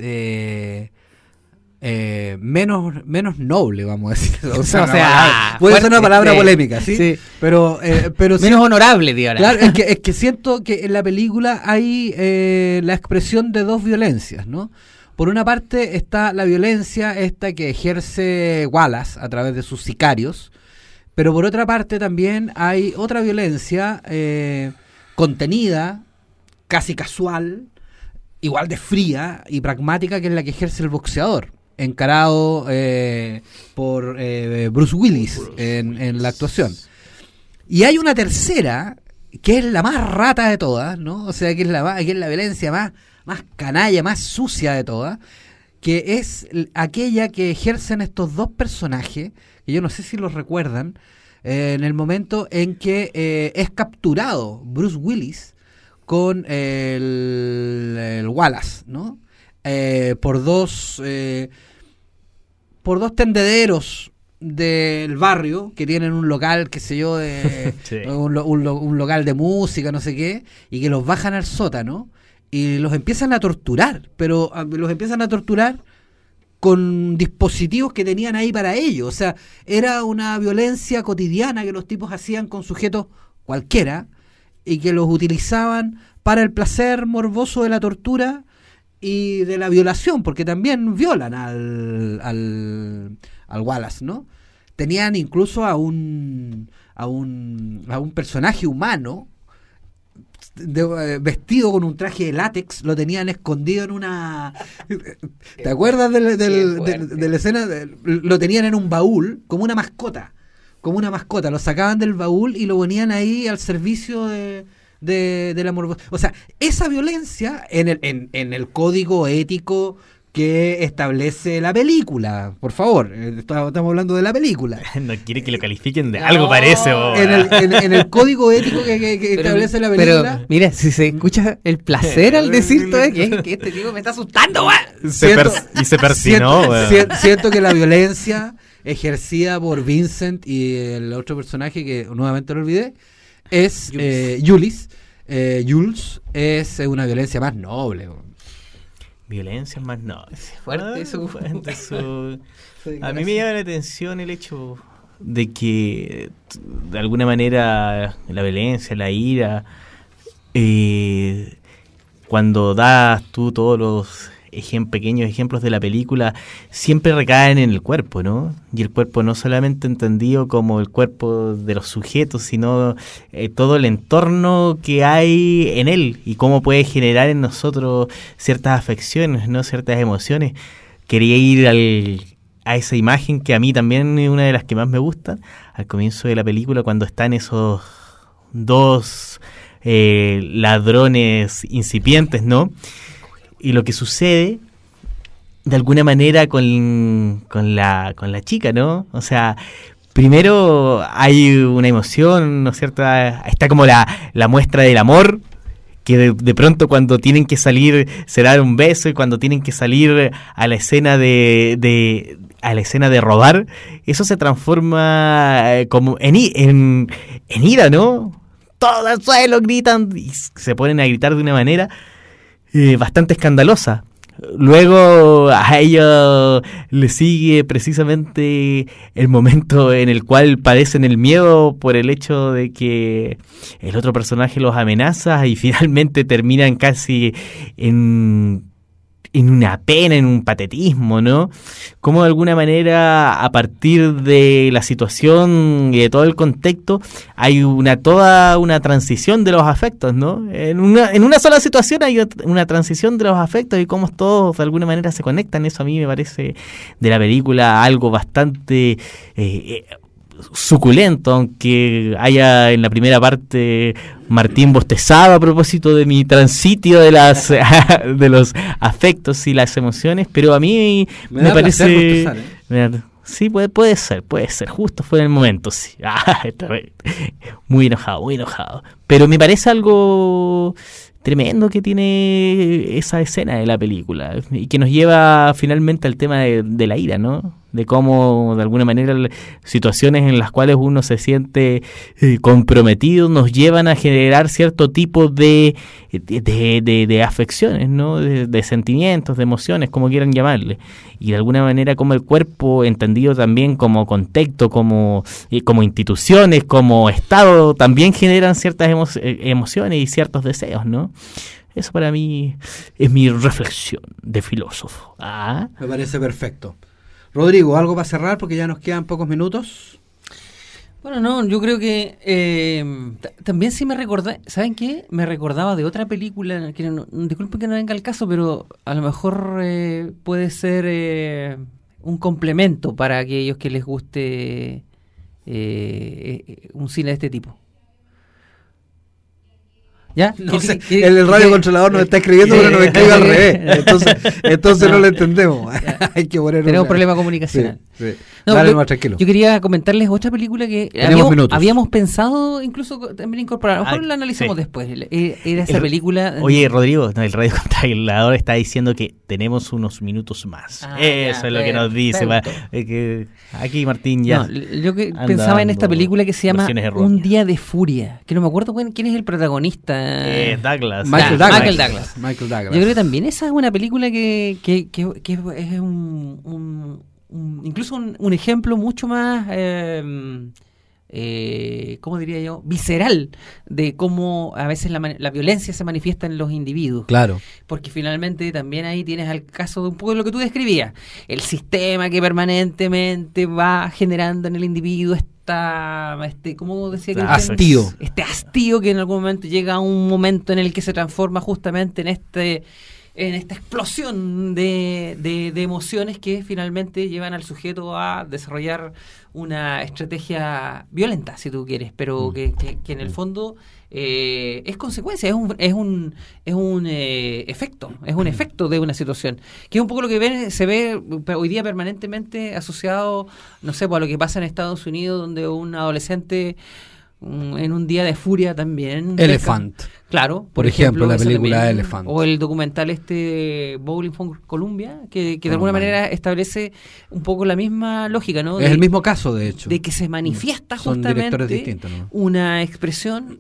menos noble, vamos a decir. O sea, puede ser una palabra polémica, ¿sí? Sí. Pero menos honorable, digamos. Claro, es que siento que en la película hay la expresión de dos violencias, ¿no? Por una parte está la violencia esta que ejerce Wallace a través de sus sicarios, pero por otra parte también hay otra violencia contenida, casi casual, igual de fría y pragmática, que es la que ejerce el boxeador, encarado por Bruce Willis en la actuación. Y hay una tercera, que es la más rata de todas, ¿no? O sea, que es la violencia más canalla, más sucia de todas, que es aquella que ejercen estos dos personajes, que yo no sé si los recuerdan, en el momento en que es capturado Bruce Willis con el Wallace, ¿no? Por dos tendederos del barrio que tienen un local, qué sé yo, sí. un local de música, no sé qué, y que los bajan al sótano y los empiezan a torturar, pero los empiezan a torturar con dispositivos que tenían ahí para ellos. O sea, era una violencia cotidiana que los tipos hacían con sujetos cualquiera y que los utilizaban para el placer morboso de la tortura y de la violación, porque también violan al Wallace, ¿no? Tenían incluso a un personaje humano vestido con un traje de látex, lo tenían escondido en una... ¿Te acuerdas de la escena? Lo tenían en un baúl, como una mascota, lo sacaban del baúl y lo ponían ahí al servicio de la morbosidad. O sea, esa violencia en el código ético que establece la película, por favor, estamos hablando de la película. No quiere que lo califiquen de algo, parece. En el código ético que establece la película. Pero mira, si se escucha el placer al decir todo, que este tipo me está asustando, y se persinó. Siento que la violencia ejercida por Vincent y el otro personaje que nuevamente lo olvidé, es Jules es una violencia más noble. Violencia más noble. Fuerte eso. A mí me llama la atención el hecho de que de alguna manera la violencia, la ira, cuando das tú todos los pequeños ejemplos de la película, siempre recaen en el cuerpo, ¿no? Y el cuerpo no solamente entendido como el cuerpo de los sujetos, sino todo el entorno que hay en él y cómo puede generar en nosotros ciertas afecciones, ¿no? Ciertas emociones. Quería ir a esa imagen que a mí también es una de las que más me gustan, al comienzo de la película, cuando están esos dos ladrones incipientes, ¿no? Y lo que sucede, de alguna manera, con la chica, ¿no? O sea, primero hay una emoción, ¿no es cierto? Está como la muestra del amor, que de pronto cuando tienen que salir se dan un beso, y cuando tienen que salir a la escena de robar, eso se transforma como en ira, ¿no? Todo el suelo gritan y se ponen a gritar de una manera bastante escandalosa. Luego a ellos le sigue precisamente el momento en el cual padecen el miedo por el hecho de que el otro personaje los amenaza y finalmente terminan casi en una pena, en un patetismo, ¿no? Como de alguna manera, a partir de la situación y de todo el contexto, hay toda una transición de los afectos, ¿no? En una sola situación hay una transición de los afectos y cómo todos de alguna manera se conectan. Eso a mí me parece de la película algo bastante suculento, aunque haya en la primera parte Martín bostezaba a propósito de mi transitio de los afectos y las emociones, pero a mí me parece sí, puede ser, justo fue en el momento, sí. Muy enojado, pero me parece algo tremendo que tiene esa escena de la película y que nos lleva finalmente al tema de la ira, ¿no? De cómo de alguna manera situaciones en las cuales uno se siente comprometido nos llevan a generar cierto tipo de afecciones, ¿no? De sentimientos, de emociones, como quieran llamarle, y de alguna manera como el cuerpo entendido también como contexto, como instituciones, como Estado, también generan ciertas emociones y ciertos deseos, ¿no? Eso para mí es mi reflexión de filósofo. Me parece perfecto. Rodrigo, ¿algo para cerrar? Porque ya nos quedan pocos minutos. Bueno, no, yo creo que también sí me recordaba, ¿saben qué? Me recordaba de otra película, que disculpen que no venga al caso, pero a lo mejor puede ser un complemento para aquellos que les guste un cine de este tipo. ¿Ya? No sé, el radiocontrolador nos está escribiendo, pero nos escribe al revés. Entonces no lo entendemos. Hay que poner tenemos un problema comunicacional. Sí. No, dale más tranquilo. Yo quería comentarles otra película que habíamos pensado incluso también incorporar. A lo mejor la analizamos después. Era esa película. Oye, Rodrigo, el radiocontrolador está diciendo que tenemos unos minutos más. Eso es lo que nos dice. Aquí Martín ya. Yo pensaba en esta película que se llama Un Día de Furia. Que no me acuerdo quién es el protagonista. Douglas. Michael Douglas. Yo creo que también esa es una película que es incluso un ejemplo mucho más, ¿cómo diría yo? Visceral de cómo a veces la violencia se manifiesta en los individuos. Claro. Porque finalmente también ahí tienes al caso de un poco de lo que tú describías. El sistema que permanentemente va generando en el individuo ¿cómo decía que hastío. Este hastío que en algún momento llega a un momento en el que se transforma justamente en esta explosión de emociones que finalmente llevan al sujeto a desarrollar una estrategia violenta, si tú quieres, pero que en el fondo es consecuencia, es un efecto de una situación, que es un poco lo que se ve hoy día permanentemente asociado, no sé, pues a lo que pasa en Estados Unidos, donde un adolescente en un día de furia también. Elephant. Claro. Por ejemplo, la película Elephant. O el documental Bowling for Columbia, que de alguna manera establece un poco la misma lógica, ¿no? Es el mismo caso, de hecho. De que se manifiesta Son directores distintos, ¿no? Una expresión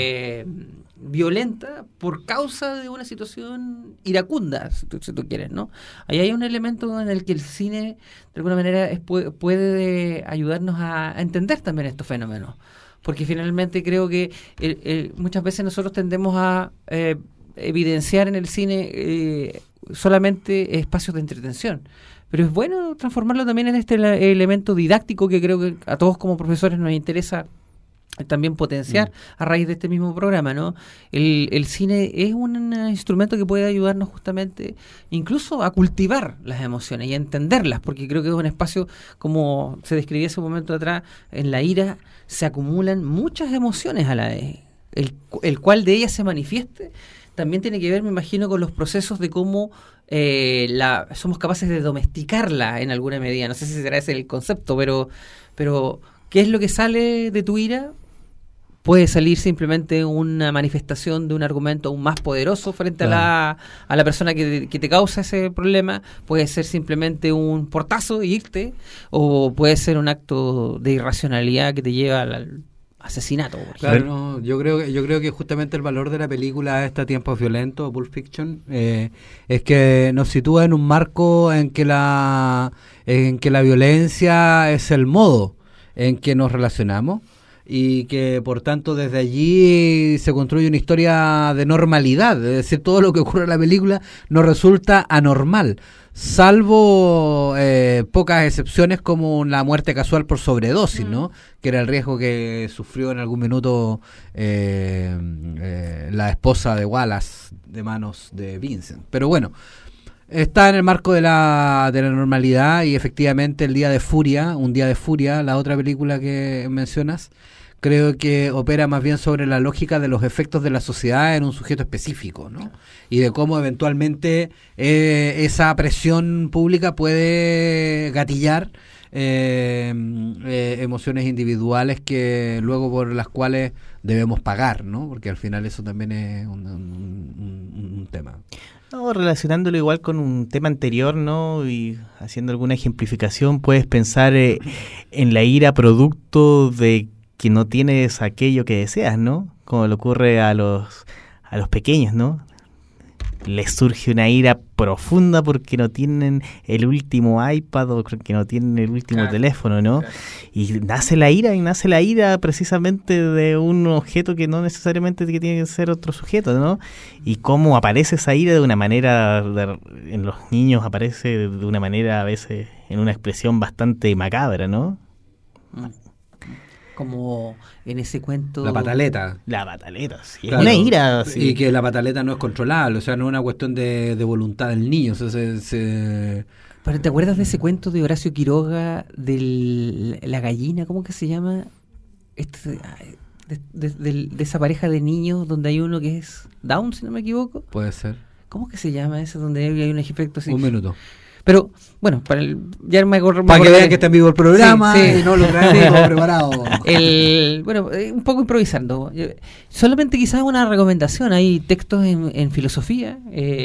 violenta por causa de una situación iracunda, si tú quieres, ¿no? Ahí hay un elemento en el que el cine de alguna manera puede ayudarnos a entender también estos fenómenos, porque finalmente creo que muchas veces nosotros tendemos a evidenciar en el cine solamente espacios de entretención, pero es bueno transformarlo también en este elemento didáctico que creo que a todos como profesores nos interesa también potenciar a raíz de este mismo programa, ¿no? El cine es un instrumento que puede ayudarnos justamente incluso a cultivar las emociones y a entenderlas, porque creo que es un espacio, como se describía hace un momento atrás, en la ira se acumulan muchas emociones a la vez. El cual de ellas se manifieste también tiene que ver, me imagino, con los procesos de cómo somos capaces de domesticarla en alguna medida. No sé si será ese el concepto, pero ¿qué es lo que sale de tu ira? Puede salir simplemente una manifestación de un argumento aún más poderoso frente a la persona que te causa ese problema. Puede ser simplemente un portazo y irte, o puede ser un acto de irracionalidad que te lleva al asesinato. Claro, no, yo creo que justamente el valor de la película Tiempos Violentos, Pulp Fiction, es que nos sitúa en un marco en que la violencia es el modo en que nos relacionamos, y que por tanto desde allí se construye una historia de normalidad, es decir, todo lo que ocurre en la película no resulta anormal, salvo pocas excepciones como la muerte casual por sobredosis, ¿no? Que era el riesgo que sufrió en algún minuto la esposa de Wallace de manos de Vincent. Pero bueno, está en el marco de la normalidad, y efectivamente Un Día de Furia, la otra película que mencionas, creo que opera más bien sobre la lógica de los efectos de la sociedad en un sujeto específico, ¿no? Y de cómo eventualmente esa presión pública puede gatillar emociones individuales que luego por las cuales debemos pagar, ¿no? Porque al final eso también es un tema. No, relacionándolo igual con un tema anterior, ¿no? Y haciendo alguna ejemplificación, puedes pensar en la ira producto de que no tienes aquello que deseas, ¿no? Como le ocurre a los pequeños, ¿no? Les surge una ira profunda porque no tienen el último iPad o que no tienen el último teléfono, ¿no? Claro. Y nace la ira precisamente de un objeto que no necesariamente tiene que ser otro sujeto, ¿no? Y cómo aparece esa ira de una manera, en los niños aparece de una manera a veces en una expresión bastante macabra, ¿no? Como en ese cuento... La pataleta, sí. Claro. Una ira. Sí. Y que la pataleta no es controlable, o sea, no es una cuestión de voluntad del niño. O sea, ¿Pero te acuerdas de ese cuento de Horacio Quiroga de la gallina? ¿Cómo que se llama? De esa pareja de niños donde hay uno que es Down, si no me equivoco. Puede ser. ¿Cómo que se llama ese donde hay un efecto así? Un minuto. Pero, bueno, ya me para que vean que está en vivo el programa, sí. Y no lo traemos preparado. Bueno, un poco improvisando. Solamente quizás una recomendación. Hay textos en filosofía,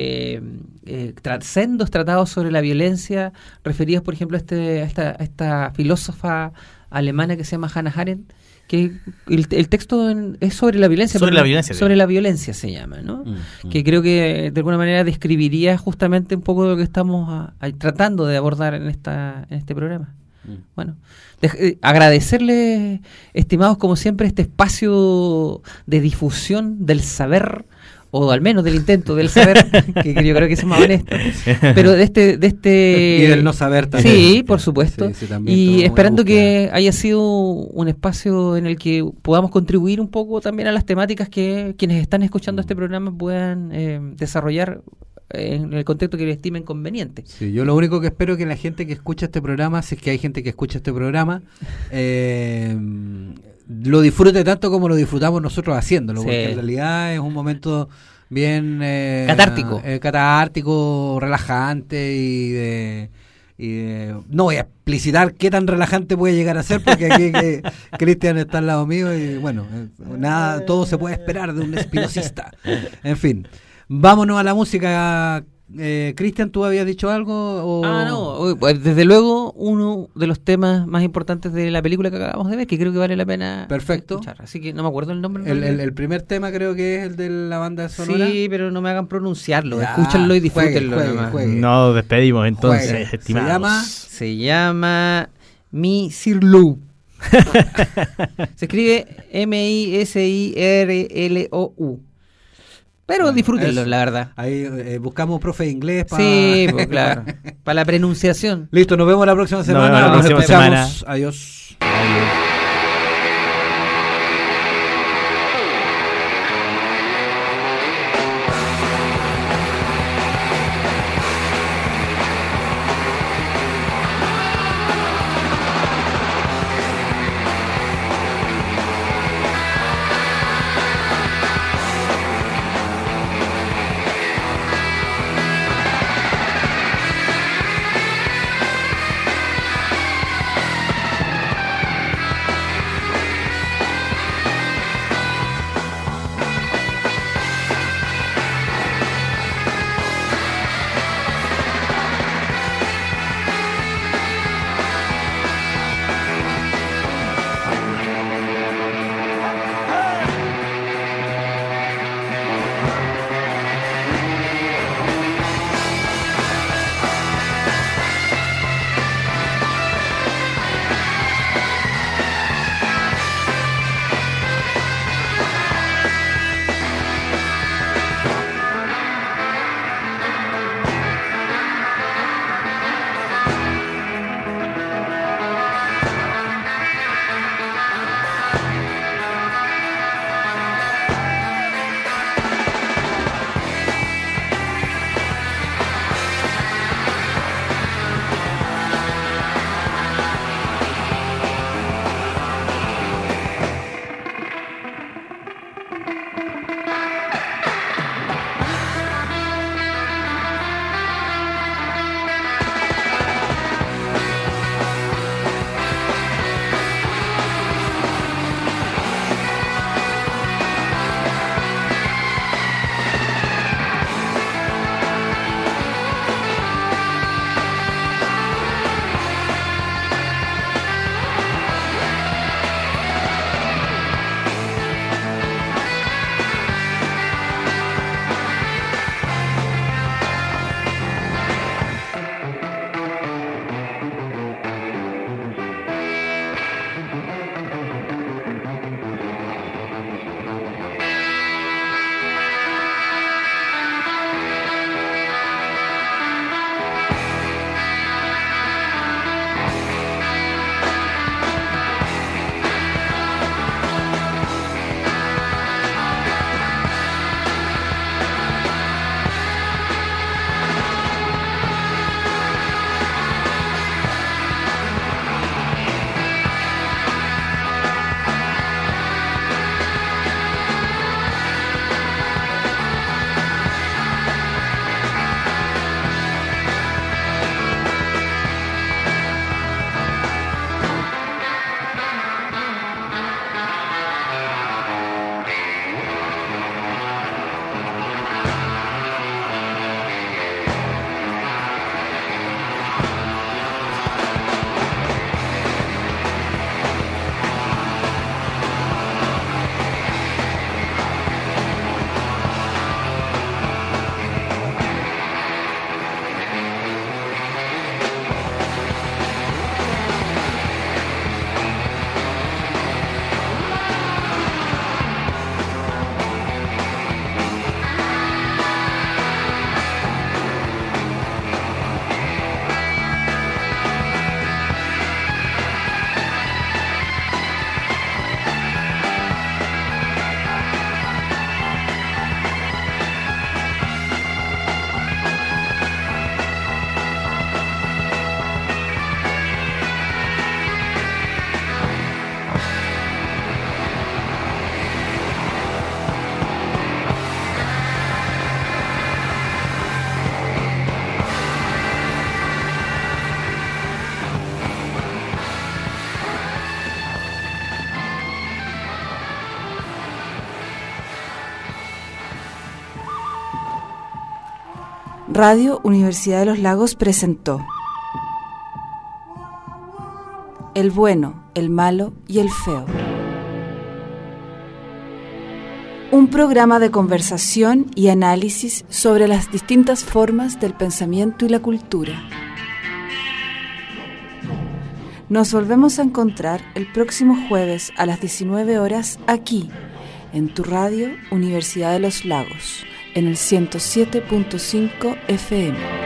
sendos tratados sobre la violencia, referidos, por ejemplo, a esta filósofa alemana que se llama Hannah Arendt, que el texto es sobre la violencia. Sobre la violencia se llama, ¿no? Que creo que de alguna manera describiría justamente un poco lo que estamos tratando de abordar en este programa. Bueno, agradecerles, estimados, como siempre, este espacio de difusión del saber, o al menos del intento del saber, que yo creo que es más honesto, pero de este y del no saber también. Sí, por supuesto. Sí, y esperando que haya sido un espacio en el que podamos contribuir un poco también a las temáticas que quienes están escuchando este programa puedan desarrollar en el contexto que le estimen conveniente. Sí, yo lo único que espero es que la gente que escucha este programa, si es que hay gente que escucha este programa, lo disfrute tanto como lo disfrutamos nosotros haciéndolo, porque en realidad es un momento bien catártico, relajante y No voy a explicitar qué tan relajante puede llegar a ser, porque aquí Cristian está al lado mío y bueno, nada, todo se puede esperar de un espinosista. En fin, vámonos a la música. Cristian, ¿tú habías dicho algo? No, desde luego uno de los temas más importantes de la película que acabamos de ver, que creo que vale la pena escuchar. Así que no me acuerdo el nombre. El primer tema creo que es el de la banda sonora. Sí, pero no me hagan pronunciarlo, escúchenlo y disfrútenlo. Juegue. Nos despedimos entonces, estimados. Se llama Mi Sir Lou. Se escribe MISIRLOU. Pero bueno, disfrútenlo, la verdad. Ahí buscamos profe de inglés para... Sí, pues claro. Para la pronunciación. Listo, nos vemos la próxima semana. Nos escuchamos. Semana. Adiós. Radio Universidad de los Lagos presentó El bueno, el malo y el feo. Un programa de conversación y análisis sobre las distintas formas del pensamiento y la cultura. Nos volvemos a encontrar el próximo jueves a las 19 horas aquí, en tu radio Universidad de los Lagos, en el 107.5 FM.